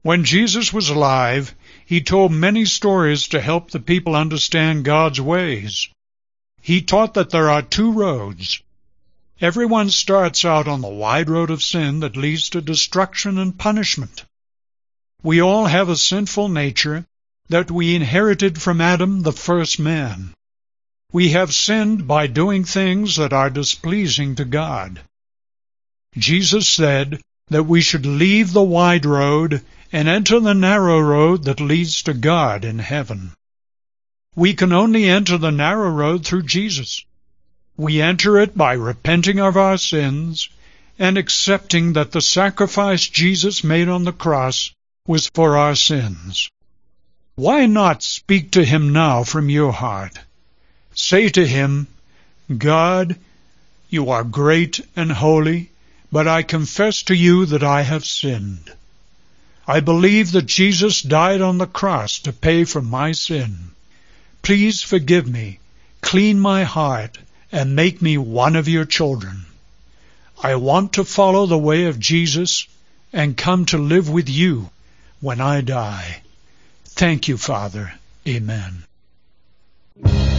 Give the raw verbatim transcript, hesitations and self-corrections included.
When Jesus was alive, he told many stories to help the people understand God's ways. He taught that there are two roads. Everyone starts out on the wide road of sin that leads to destruction and punishment. We all have a sinful nature that we inherited from Adam, the first man. We have sinned by doing things that are displeasing to God. Jesus said that we should leave the wide road and enter the narrow road that leads to God in heaven. We can only enter the narrow road through Jesus. We enter it by repenting of our sins and accepting that the sacrifice Jesus made on the cross was for our sins. Why not speak to Him now from your heart? Say to Him, God, you are great and holy, but I confess to you that I have sinned. I believe that Jesus died on the cross to pay for my sin. Please forgive me, clean my heart, and make me one of your children. I want to follow the way of Jesus and come to live with you when I die. Thank you, Father. Amen.